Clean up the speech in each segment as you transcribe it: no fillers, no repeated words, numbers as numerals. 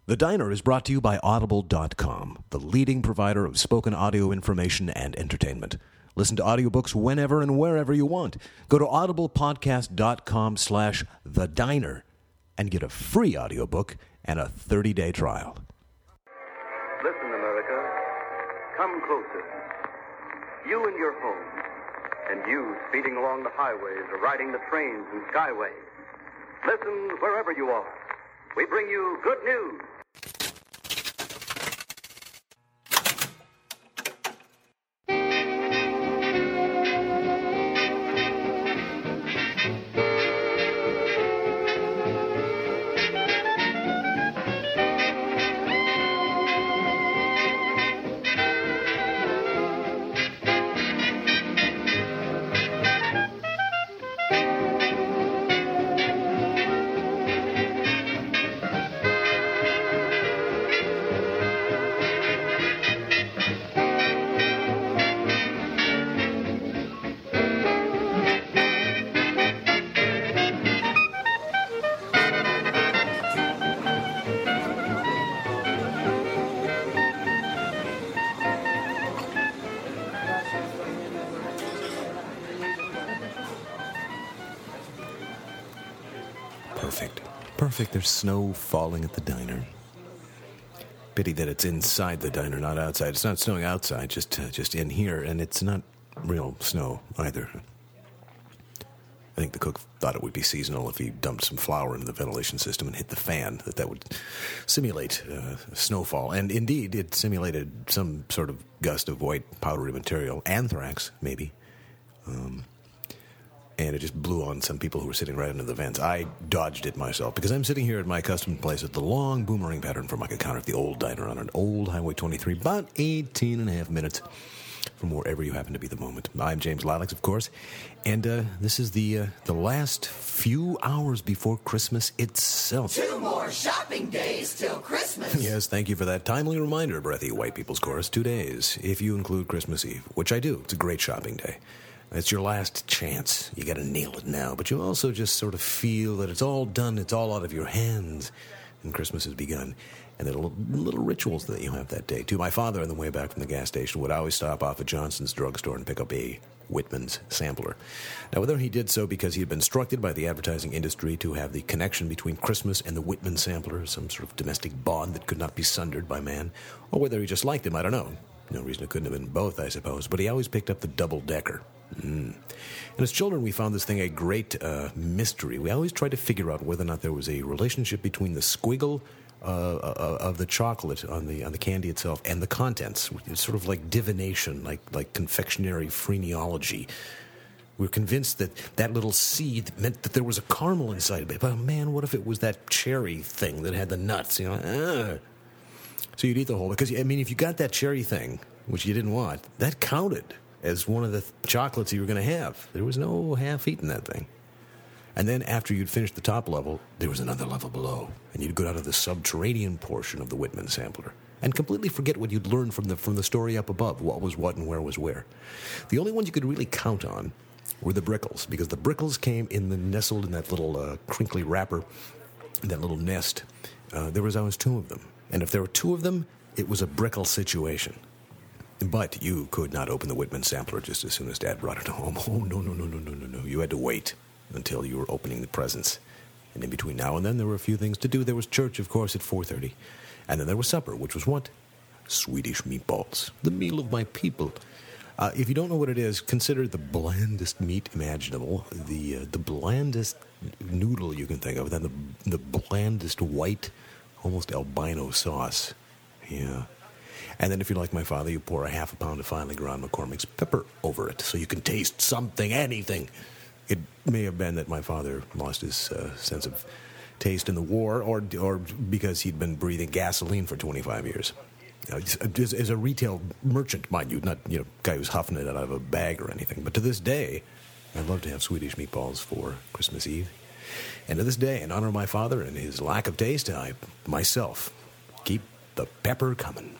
The Diner is brought to you by Audible.com, the leading provider of spoken audio information and entertainment. Listen to audiobooks whenever and wherever you want. Go to audiblepodcast.com/The Diner and get a free audiobook and a 30-day trial. Listen, America. Come closer. You in your home, and you speeding along the highways or riding the trains and skyways. Listen wherever you are. We bring you good news. Perfect. There's snow falling at the diner. Pity that it's inside the diner, not outside. It's not snowing outside, just in here, and it's not real snow either. I think the cook thought it would be seasonal if he dumped some flour into the ventilation system and hit the fan, that would simulate snowfall. And indeed, it simulated some sort of gust of white powdery material, anthrax, maybe. And it just blew on some people who were sitting right under the vents. I dodged it myself, because I'm sitting here at my accustomed place at the long boomerang pattern for my counter at the old diner on an old Highway 23, about 18 and a half minutes from wherever you happen to be at the moment. I'm James Ladix, of course, and this is the last few hours before Christmas itself. 2 more shopping days till Christmas. Yes, thank you for that timely reminder, breathy white people's chorus. 2 days, if you include Christmas Eve, which I do. It's a great shopping day. It's your last chance. You got to nail it now. But you also just sort of feel that it's all done, it's all out of your hands, and Christmas has begun. And there are little rituals that you have that day, too. My father, on the way back from the gas station, would always stop off at Johnson's drugstore and pick up a Whitman's sampler. Now, whether he did so because he had been instructed by the advertising industry to have the connection between Christmas and the Whitman sampler, some sort of domestic bond that could not be sundered by man, or whether he just liked him, I don't know. No reason it couldn't have been both, I suppose. But he always picked up the double-decker. And as children, we found this thing a great mystery. We always tried to figure out whether or not there was a relationship between the squiggle of the chocolate on the candy itself and the contents. It's sort of like divination, like confectionery phrenology. We were convinced that little seed meant that there was a caramel inside of it. But man, what if it was that cherry thing that had the nuts? You know, So you'd eat the whole, because I mean, if you got that cherry thing, which you didn't want, that counted as one of the chocolates you were going to have. There was no half-eating that thing. And then after you'd finished the top level, there was another level below, and you'd go down to the subterranean portion of the Whitman sampler and completely forget what you'd learned from the story up above, what was what and where was where. The only ones you could really count on were the Brickles, because the Brickles came nestled in that little crinkly wrapper, that little nest. There was always 2 of them, and if there were 2 of them, it was a Brickle situation. But you could not open the Whitman sampler just as soon as Dad brought it home. Oh, no. You had to wait until you were opening the presents. And in between now and then, there were a few things to do. There was church, of course, at 4:30. And then there was supper, which was what? Swedish meatballs. The meal of my people. If you don't know what it is, consider the blandest meat imaginable, the blandest noodle you can think of, then the blandest white, almost albino sauce. Yeah. And then if you're like my father, you pour a half a pound of finely ground McCormick's pepper over it so you can taste something, anything. It may have been that my father lost his sense of taste in the war, or because he'd been breathing gasoline for 25 years. As a retail merchant, mind you, not guy who's huffing it out of a bag or anything. But to this day, I'd love to have Swedish meatballs for Christmas Eve. And to this day, in honor of my father and his lack of taste, I, myself, keep the pepper coming.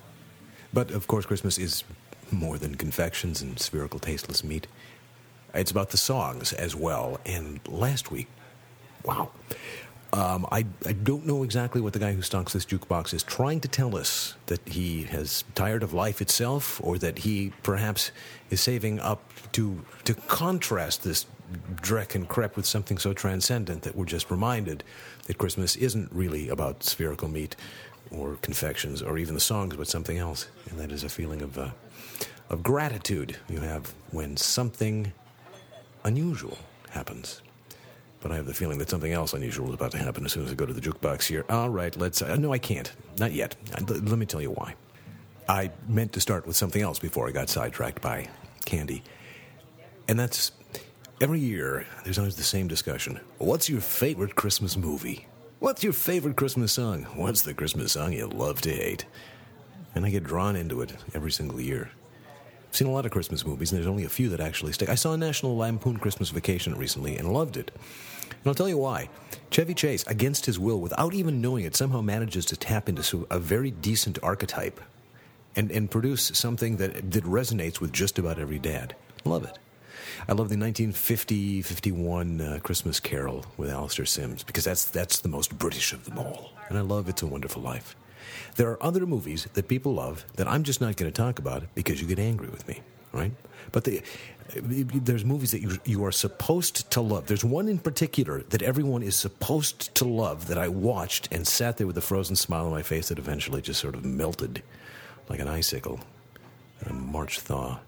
But, of course, Christmas is more than confections and spherical tasteless meat. It's about the songs as well. And last week, wow, I don't know exactly what the guy who stocks this jukebox is trying to tell us, that he has tired of life itself, or that he perhaps is saving up to contrast this dreck and crep with something so transcendent that we're just reminded that Christmas isn't really about spherical meat or confections or even the songs, but something else. And that is a feeling of gratitude you have when something unusual happens. But I have the feeling that something else unusual is about to happen as soon as I go to the jukebox here. All right, let's... no, I can't. Not yet. Let me tell you why. I meant to start with something else before I got sidetracked by candy. And that's... Every year, there's always the same discussion. What's your favorite Christmas movie? What's your favorite Christmas song? What's the Christmas song you love to hate? And I get drawn into it every single year. I've seen a lot of Christmas movies, and there's only a few that actually stick. I saw National Lampoon Christmas Vacation recently and loved it. And I'll tell you why. Chevy Chase, against his will, without even knowing it, somehow manages to tap into a very decent archetype and produce something that resonates with just about every dad. Love it. I love the 1950-51 Christmas Carol with Alistair Sims, because that's the most British of them all. And I love It's a Wonderful Life. There are other movies that people love that I'm just not going to talk about because you get angry with me, right? But there's movies that you are supposed to love. There's one in particular that everyone is supposed to love that I watched and sat there with a frozen smile on my face that eventually just sort of melted like an icicle in a March thaw.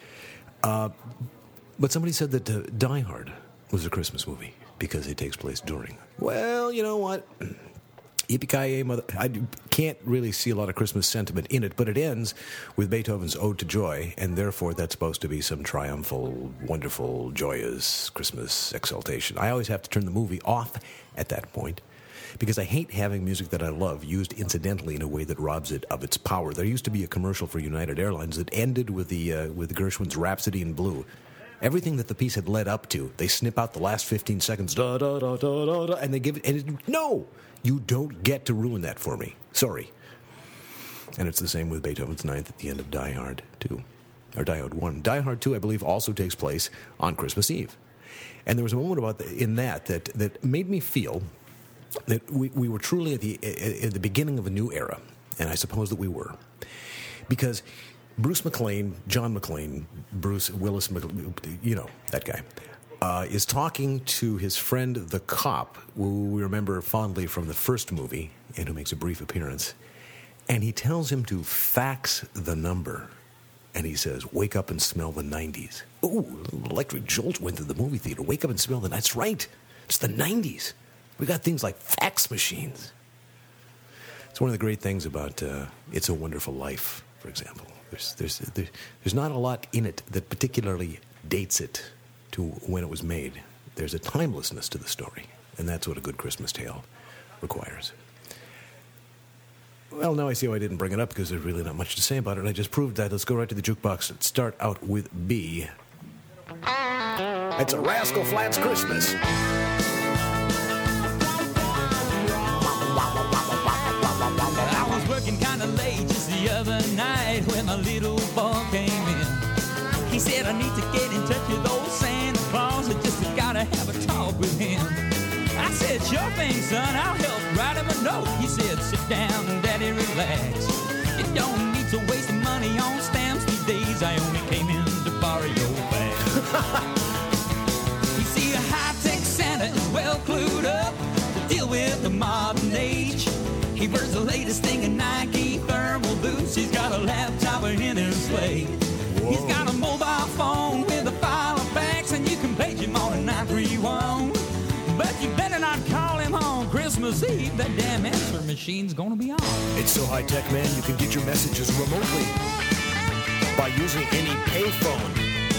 But somebody said that Die Hard was a Christmas movie because it takes place during. Well, you know what? Yippee-ki-yay, mother... I can't really see a lot of Christmas sentiment in it, but it ends with Beethoven's Ode to Joy, and therefore that's supposed to be some triumphal, wonderful, joyous Christmas exaltation. I always have to turn the movie off at that point, because I hate having music that I love used incidentally in a way that robs it of its power. There used to be a commercial for United Airlines that ended with Gershwin's Rhapsody in Blue. Everything that the piece had led up to, they snip out the last 15 seconds, da da da da da da, and they give it. No, you don't get to ruin that for me. Sorry. And it's the same with Beethoven's Ninth at the end of Die Hard 2, or Die Hard 1. Die Hard 2, I believe, also takes place on Christmas Eve, and there was a moment in that made me feel that we were truly at the beginning of a new era, and I suppose that we were, because Bruce McLean, John McLean, Bruce Willis, you know, that guy, is talking to his friend the cop, who we remember fondly from the first movie, and who makes a brief appearance, and he tells him to fax the number, and he says, wake up and smell the 90s. Ooh, electric jolt went through the movie theater. Wake up and smell the... That's right. It's the 90s. We got things like fax machines. It's one of the great things about It's a Wonderful Life, for example. There's not a lot in it that particularly dates it to when it was made. There's a timelessness to the story, and that's what a good Christmas tale requires. Well, now I see why I didn't bring it up, because there's really not much to say about it, and I just proved that. Let's go right to the jukebox and start out with B. It's a Rascal Flatts Christmas. I was working kind of late just the other night when my little boy came in. He said, I need to get in touch with old Santa Claus. I just gotta have a talk with him. I said, sure thing, son, I'll help write him a note. He said, sit down and daddy, relax. You don't need to waste money on stamps these days. I only came in to borrow your bag. You see, a high-tech Santa is well clued up to deal with the modern age. He wears the latest thing in Nike thermal boots. He's got a laptop in his sleigh. Whoa. He's got a mobile phone with a file of facts, and you can page him on a 931. But you better not call him on Christmas Eve. That damn answer machine's gonna be on. It's so high-tech, man, you can get your messages remotely by using any payphone.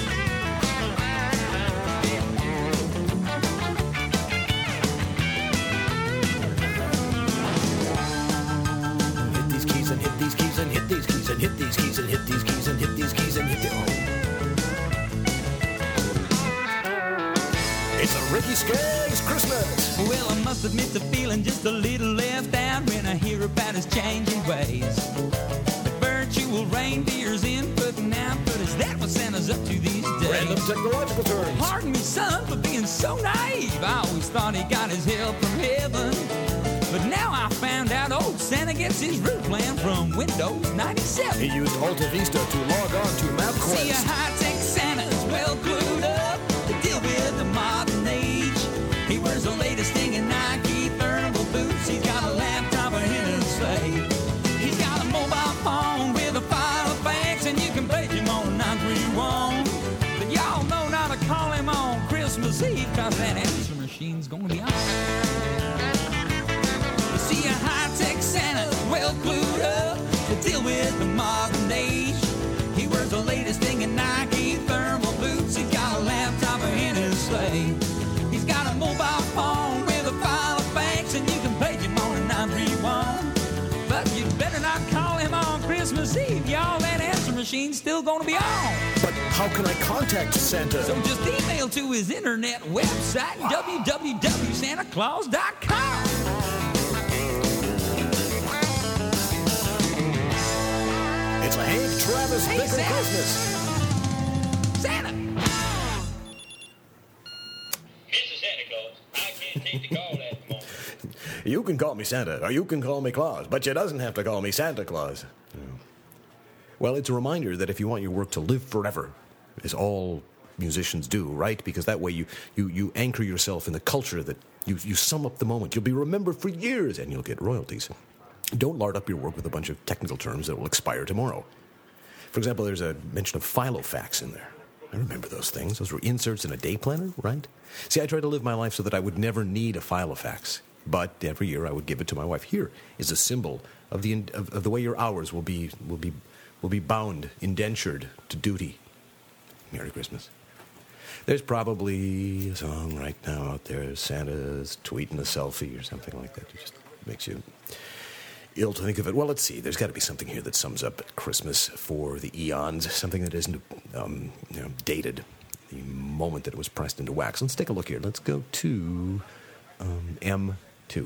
Hit these keys and hit these keys and hit these keys and hit these keys and hit these keys and hit these keys and hit the... It's a Ricky Skaggs Christmas. Well, I must admit to feeling just a little left out when I hear about his changing ways. The virtual reindeer's input and output, is that what Santa's up to these days? Random technological terms. Pardon me, son, for being so naive. I always thought he got his help from heaven. But now I found out old Santa gets his route plan from Windows 97. He used Alta Vista to log on to MapQuest. See, a high-tech Santa's well glued up to deal with the modern age. He wears the latest thing in Nike thermal boots. He's got a laptop in his sleigh. He's got a mobile phone with a file fax, and you can page him on 931. But y'all know not to call him on Christmas Eve, cause that answer machine's gonna be on. You see, a high-tech Santa's well glued up to deal with the modern age. He wears the latest thing in Nike thermal boots. He's got a laptop in his sleigh. He's got a mobile phone with a file of fax, and you can page him on a 931. But you better not call him on Christmas Eve, y'all. That answer machine's still gonna be on. But how can I contact Santa? So just email to his internet website, www.santaclaus.com. It's a Hank Travis Hey, Pickle Santa. Christmas. Santa! Mr. Santa Claus, I can't take the call at the moment. You can call me Santa, or you can call me Claus, but you doesn't have to call me Santa Claus. Well, it's a reminder that if you want your work to live forever, as all musicians do, right? Because that way you anchor yourself in the culture, that you sum up the moment. You'll be remembered for years, and you'll get royalties. Don't lard up your work with a bunch of technical terms that will expire tomorrow. For example, there's a mention of filofax in there. I remember those things. Those were inserts in a day planner, right? See, I tried to live my life so that I would never need a filofax. But every year I would give it to my wife. Here is a symbol of the way your hours will be bound, indentured to duty. Merry Christmas. There's probably a song right now out there. Santa's tweeting a selfie or something like that. It just makes you ill to think of it. Well, let's see. There's got to be something here that sums up Christmas for the eons. Something that isn't dated. The moment that it was pressed into wax. Let's take a look here. Let's go to M2.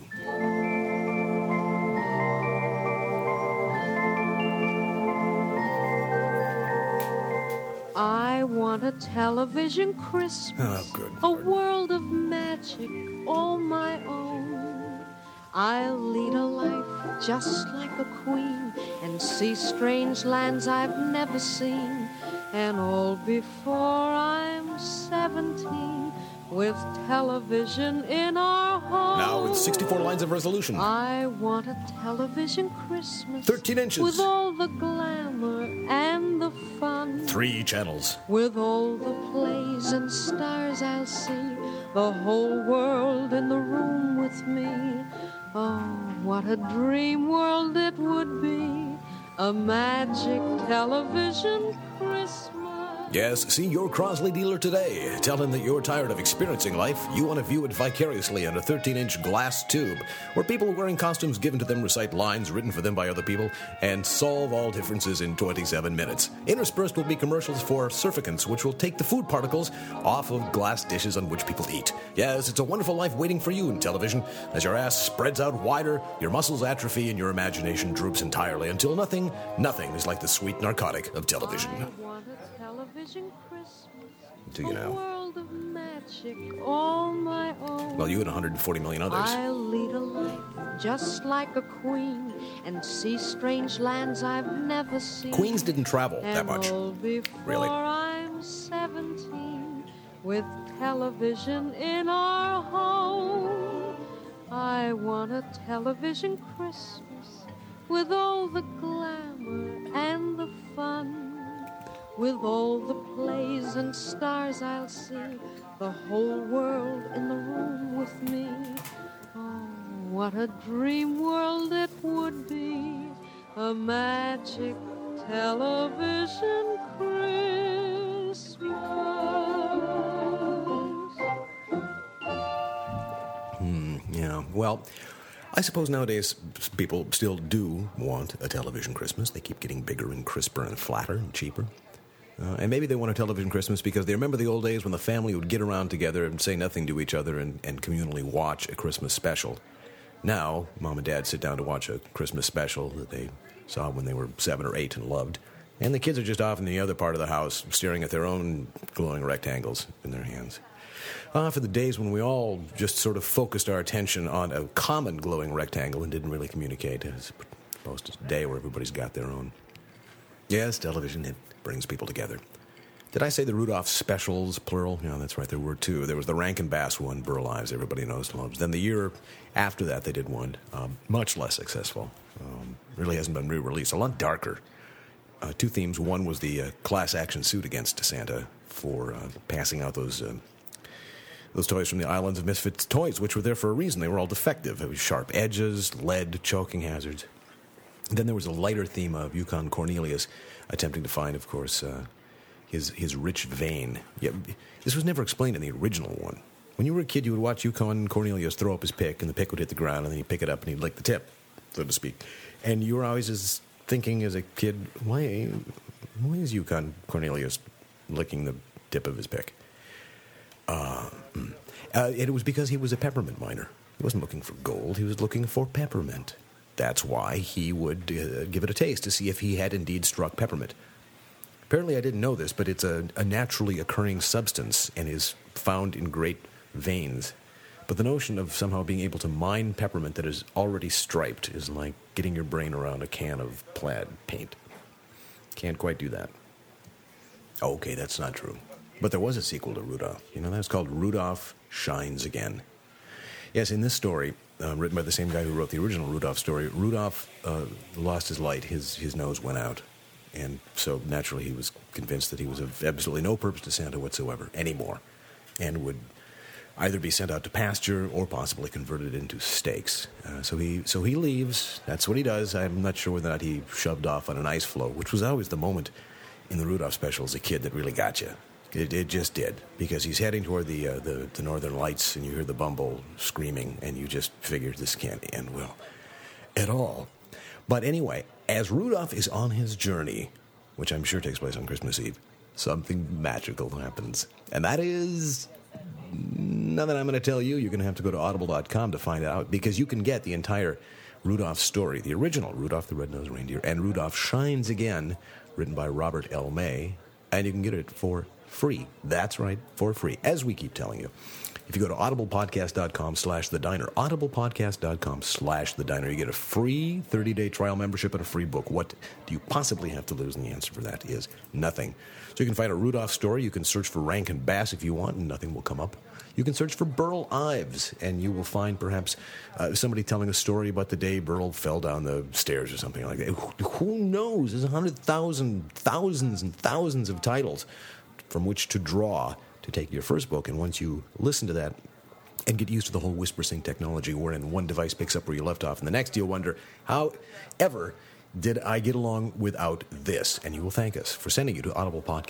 I want a television Christmas, Oh, good a Lord. world of magic all my own. I'll lead a life just like a queen and see strange lands I've never seen, and all before I'm 17 with television in our home. Now with 64 lines of resolution. I want a television Christmas 13 inches. with all the glamour and the fun. 3 channels. With all the plays and stars I'll see, the whole world in the room with me. Oh, what a dream world it would be, a magic television Christmas. Yes, see your Crosley dealer today. Tell him that you're tired of experiencing life. You want to view it vicariously on a 13-inch glass tube, where people wearing costumes given to them recite lines written for them by other people and solve all differences in 27 minutes. Interspersed will be commercials for surfactants, which will take the food particles off of glass dishes on which people eat. Yes, it's a wonderful life waiting for you in television. As your ass spreads out wider, your muscles atrophy, and your imagination droops entirely until nothing is like the sweet narcotic of television. I want a television Christmas, Do you a now? world of magic all my own. Well, you and 140 million others. I'll lead a life just like a queen and see strange lands I've never seen. Queens didn't travel that And much. all before Really. I'm 17 with television in our home. I want a television Christmas with all the glamour and the fun. With all the plays and stars I'll see, the whole world in the room with me. Oh, what a dream world it would be, a magic television Christmas. Yeah, well, I suppose nowadays people still do want a television Christmas. They keep getting bigger and crisper and flatter and cheaper. And maybe they want a television Christmas because they remember the old days when the family would get around together and say nothing to each other and communally watch a Christmas special. Now, Mom and Dad sit down to watch a Christmas special that they saw when they were 7 or 8 and loved. And the kids are just off in the other part of the house, staring at their own glowing rectangles in their hands. For the days when we all just sort of focused our attention on a common glowing rectangle and didn't really communicate, as opposed to today where everybody's got their own. Yes, television, it brings people together. Did I say the Rudolph specials, plural? Yeah, that's right, there were two. There was the Rankin Bass one, Burl Ives, everybody knows and loves. Then the year after that, they did one, much less successful. Really hasn't been re-released, a lot darker. Two themes. One was the class action suit against Santa for passing out those toys from the Islands of Misfits toys, which were there for a reason. They were all defective. It was sharp edges, lead, choking hazards. Then there was a lighter theme of Yukon Cornelius attempting to find, of course, his rich vein. Yeah, this was never explained in the original one. When you were a kid, you would watch Yukon Cornelius throw up his pick, and the pick would hit the ground, and then he'd pick it up, and he'd lick the tip, so to speak. And you were always thinking as a kid, why is Yukon Cornelius licking the tip of his pick? It was because he was a peppermint miner. He wasn't looking for gold. He was looking for peppermint. That's why he would give it a taste to see if he had indeed struck peppermint. Apparently, I didn't know this, but it's a naturally occurring substance and is found in great veins. But the notion of somehow being able to mine peppermint that is already striped is like getting your brain around a can of plaid paint. Can't quite do that. Okay, that's not true. But there was a sequel to Rudolph. You know, that's called Rudolph Shines Again. Yes, in this story, written by the same guy who wrote the original Rudolph story, Rudolph lost his light. His nose went out. And so, naturally, he was convinced that he was of absolutely no purpose to Santa whatsoever anymore, and would either be sent out to pasture or possibly converted into steaks. So he leaves. That's what he does. I'm not sure whether or not he shoved off on an ice floe, which was always the moment in the Rudolph special as a kid that really got you. It just did, because he's heading toward the Northern Lights, and you hear the Bumble screaming, and you just figure this can't end well at all. But anyway, as Rudolph is on his journey, which I'm sure takes place on Christmas Eve, something magical happens. And that is, now that I'm going to tell you, you're going to have to go to audible.com to find out, because you can get the entire Rudolph story, the original Rudolph the Red-Nosed Reindeer, and Rudolph Shines Again, written by Robert L. May, and you can get it for free. That's right, for free, as we keep telling you. If you go to audiblepodcast.com/thediner, audiblepodcast.com/thediner, you get a free 30-day trial membership and a free book. What do you possibly have to lose? And the answer for that is nothing. So you can find a Rudolph story. You can search for Rankin Bass if you want, and nothing will come up. You can search for Burl Ives, and you will find perhaps somebody telling a story about the day Burl fell down the stairs or something like that. Who knows? There's 100,000, thousands and thousands of titles from which to draw to take your first book, and once you listen to that and get used to the whole WhisperSync technology, wherein one device picks up where you left off, and the next you'll wonder, how ever did I get along without this? And you will thank us for sending you to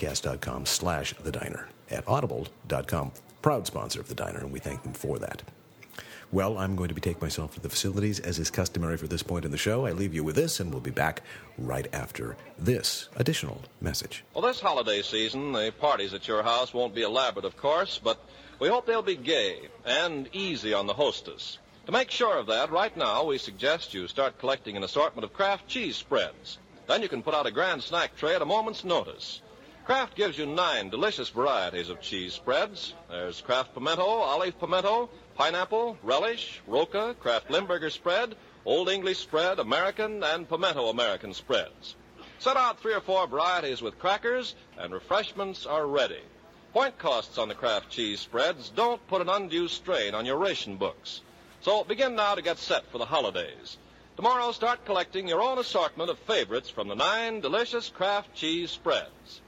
audiblepodcast.com/thediner at audible.com, proud sponsor of The Diner, and we thank them for that. Well, I'm going to be taking myself to the facilities, as is customary for this point in the show. I leave you with this, and we'll be back right after this additional message. Well, this holiday season, the parties at your house won't be elaborate, of course, but we hope they'll be gay and easy on the hostess. To make sure of that, right now, we suggest you start collecting an assortment of Kraft cheese spreads. Then you can put out a grand snack tray at a moment's notice. Kraft gives you 9 delicious varieties of cheese spreads. There's Kraft Pimento, Olive Pimento, Pineapple, Relish, Roca, Kraft Limburger Spread, Old English Spread, American, and Pimento American Spreads. Set out 3 or 4 varieties with crackers, and refreshments are ready. Point costs on the Kraft cheese spreads don't put an undue strain on your ration books. So begin now to get set for the holidays. Tomorrow, start collecting your own assortment of favorites from the 9 delicious Kraft cheese spreads.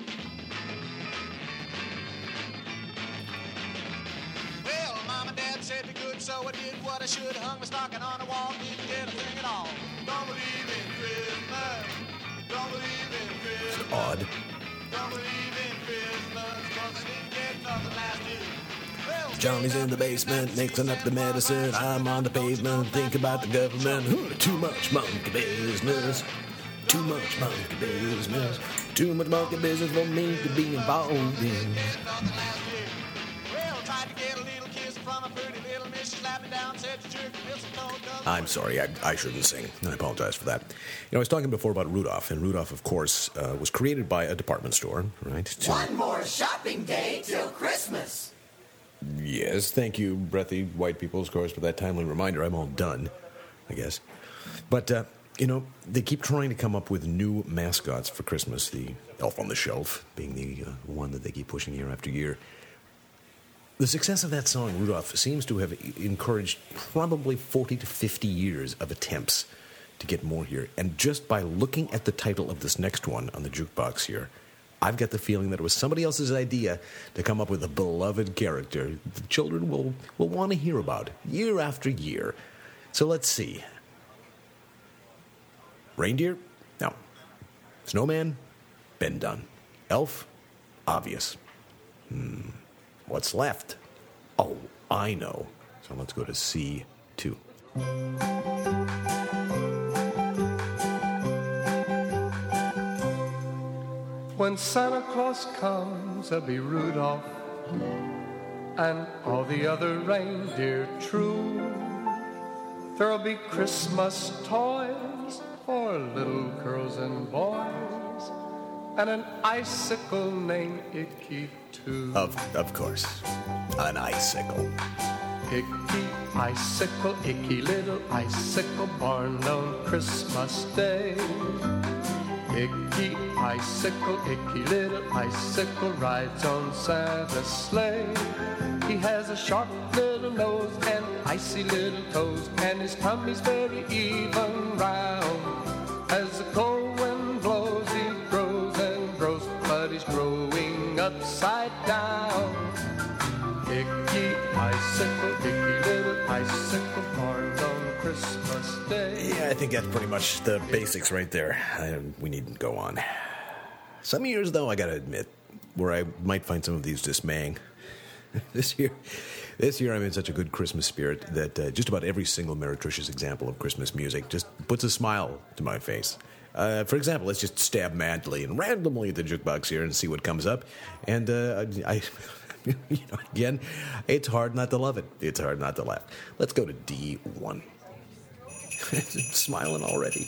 Well, Mom and Dad said be good, so I did what I should. Hung my stocking on the wall, didn't get a thing at all. Don't believe in Christmas. Don't believe in Christmas. Odd. Don't believe in Christmas, 'cause I didn't get nothing last year. Well, Johnny's in the basement, mixing up the medicine. I'm on the pavement, thinking about the government. Too much monkey business. Too much monkey business. Too much monkey business for me to be involved in. Well, tried to get a little kiss from a pretty little Miss. She slapped me down, said the jerky feels so cold. I'm sorry, I shouldn't sing. I apologize for that. I was talking before about Rudolph, and Rudolph, of course, was created by a department store, right? One more shopping day till Christmas. Yes, thank you, breathy white people's course, for that timely reminder. I'm all done, I guess. But, they keep trying to come up with new mascots for Christmas, the Elf on the Shelf being the one that they keep pushing year after year. The success of that song, Rudolph, seems to have encouraged probably 40 to 50 years of attempts to get more here. And just by looking at the title of this next one on the jukebox here, I've got the feeling that it was somebody else's idea to come up with a beloved character the children will want to hear about year after year. So let's see. Reindeer? No. Snowman? Been done. Elf? Obvious. What's left? Oh, I know. So let's go to C2. When Santa Claus comes, there'll be Rudolph and all the other reindeer true. There'll be Christmas toys for little girls and boys, and an icicle named Icky too. Of course. An icicle. Icky icicle, icky little icicle, born on Christmas Day. Icky icicle, icky little icicle, rides on Santa's sleigh. He has a sharp little nose and icy little toes, and his tummy's very even round. As the cold wind blows, he grows and grows, but he's growing upside down. Icky icicle, icky little icicle, born on Christmas Day. Yeah, I think that's pretty much the basics right there. We needn't go on. Some years, though, I gotta admit, where I might find some of these dismaying. This year I'm in such a good Christmas spirit that just about every single meretricious example of Christmas music just puts a smile to my face. For example, let's just stab madly and randomly at the jukebox here and see what comes up. And again, it's hard not to love it. It's hard not to laugh. Let's go to D1. Smiling already.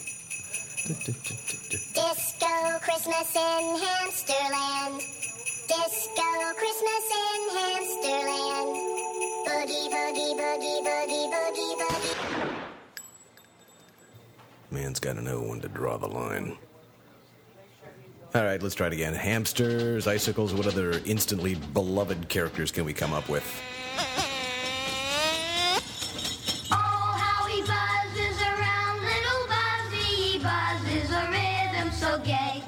Disco Christmas in Hamsterland. Disco Christmas in Hamsterland. Boogie, boogie, boogie, boogie, boogie, boogie. Man's got to know when to draw the line. All right, let's try it again. Hamsters, icicles, what other instantly beloved characters can we come up with? Oh, how he buzzes around, little Buzzy. He buzzes a rhythm so gay.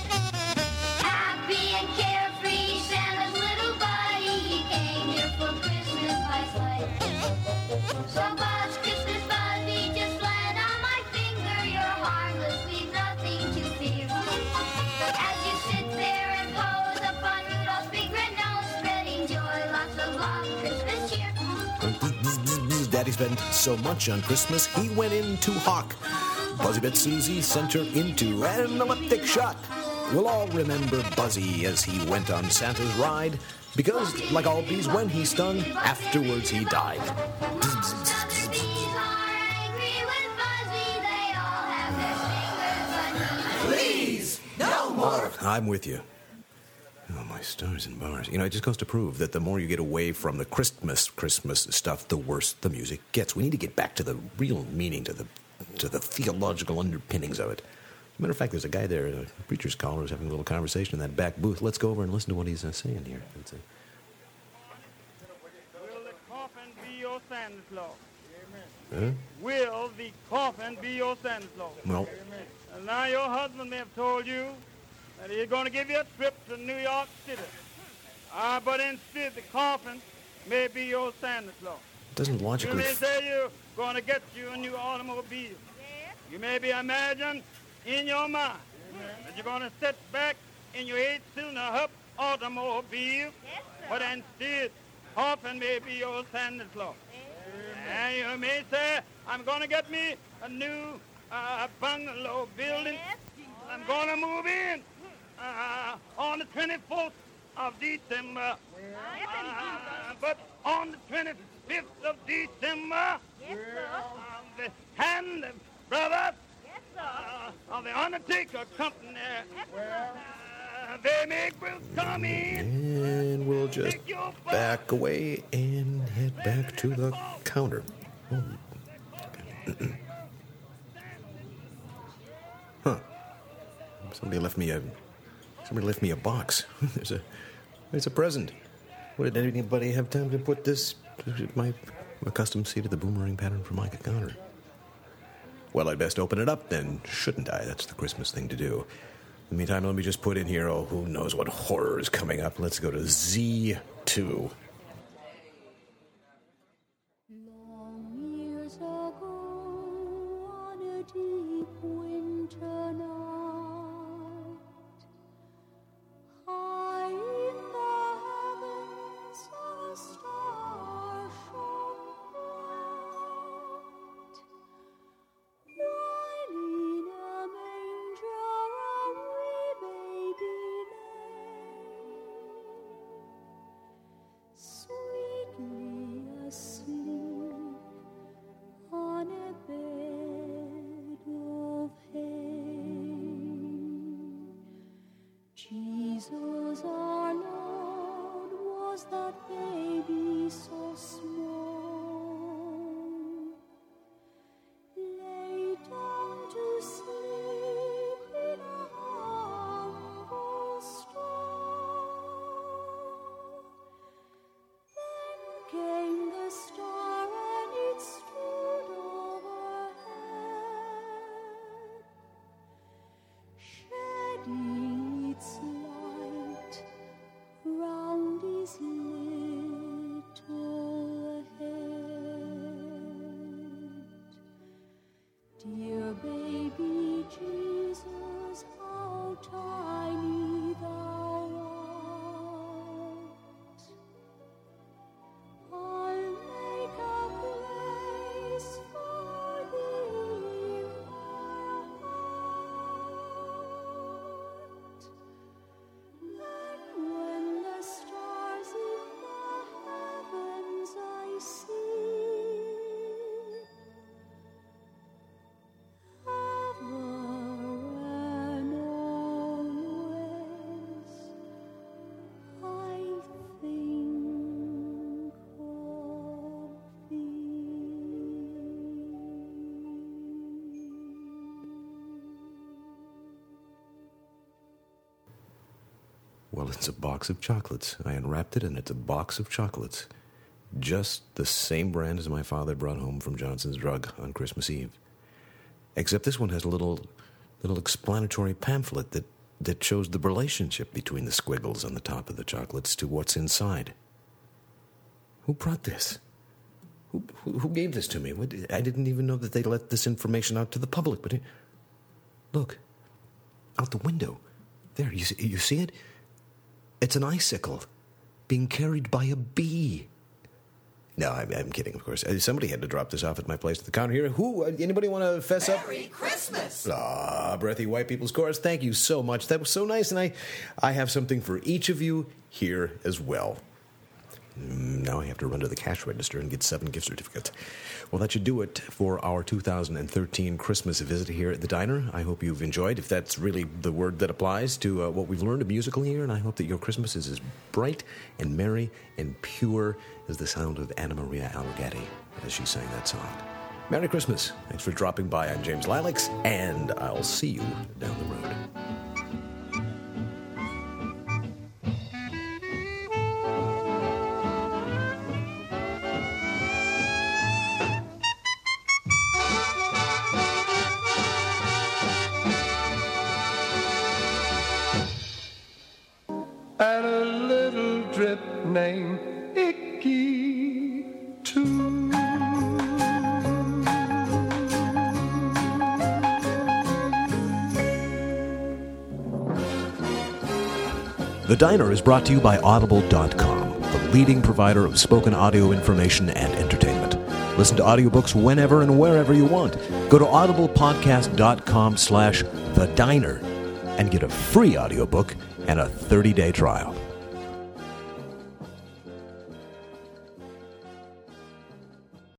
Happy and carefree, Santa's little buddy. He came here for Christmas by sleigh. So buzz, Christmas Buzzy, just land on my finger. You're harmless, we've nothing to fear. As you sit there and pose upon Rudolph's big red nose, spreading joy, lots of love, Christmas cheer. Daddy spent so much on Christmas, he went into hock. Buzzy Bet Susie sent her into an elliptic shock. We'll all remember Buzzy as he went on Santa's ride, because, like all bees, when he stung, afterwards he died. Please, no more. I'm with you. Oh, my stars and bars. It just goes to prove that the more you get away from the Christmas stuff, the worse the music gets. We need to get back to the real meaning, to the theological underpinnings of it. As a matter of fact, there's a guy there, a preacher's caller, who's having a little conversation in that back booth. Let's go over and listen to what he's saying here. Let's see. Will the coffin be your Santa Claus? Huh? Will the coffin be your Santa Claus? Well, And now your husband may have told you that he's going to give you a trip to New York City. But instead, the coffin may be your Santa Claus. doesn't You logically... may say you're going to get you a new automobile. You may be imagining in your mind that you're going to sit back in your 8-cylinder Hup automobile, but instead, coffin may be your Santa Claus. And you may say, I'm going to get me a new bungalow building. I'm going to move in on the 24th of December. But on the 5th of December. Yes, sir. The hand brothers Yes, sir. of the Undertaker Company. Yes, sir. They make will come in. And we'll just back away and head back to the counter. Oh. Huh. Somebody left me a box. There's a present. What, did anybody have time to put this, my custom seat of the boomerang pattern for my counter? Well, I'd best open it up then, shouldn't I? That's the Christmas thing to do. In the meantime, let me just put in here, who knows what horror is coming up. Let's go to Z2. Long years ago, on a deep winter night, high in the heavens a star shone bright. While in a manger a wee baby lay, sweetly asleep on a bed of hay. Jesus our Lord, was that baby so small, lay down to sleep in a humble stall. Then came the star and it stood overhead, shedding its light round his little head. Dear baby Jesus, how tiny thou art. I'll make a place for thee in my heart. Then when the stars in the heavens I see, ever and always I'll think of thee. Well, it's a box of chocolates. I unwrapped it, and it's a box of chocolates. Just the same brand as my father brought home from Johnson's Drug on Christmas Eve. Except this one has a little explanatory pamphlet that shows the relationship between the squiggles on the top of the chocolates to what's inside. Who brought this? Who gave this to me? I didn't even know that they let this information out to the public. But look, out the window. There, you see it? It's an icicle being carried by a bee. No, I'm kidding, of course. Somebody had to drop this off at my place at the counter here. Who? Anybody want to fess up? Merry Christmas! Ah, Breathy White People's Chorus, thank you so much. That was so nice, and I have something for each of you here as well. Now I have to run to the cash register and get 7 gift certificates. Well, that should do it for our 2013 Christmas visit here at the diner. I hope you've enjoyed, if that's really the word that applies to what we've learned musically here, and I hope that your Christmas is as bright and merry and pure as the sound of Anna Maria Allegati as she sang that song. Merry Christmas. Thanks for dropping by. I'm James Lilacs, and I'll see you down the road. And a little drip named Icky too. The Diner is brought to you by Audible.com, the leading provider of spoken audio information and entertainment. Listen to audiobooks whenever and wherever you want. Go to audiblepodcast.com/thediner and get a free audiobook and a 30-day trial.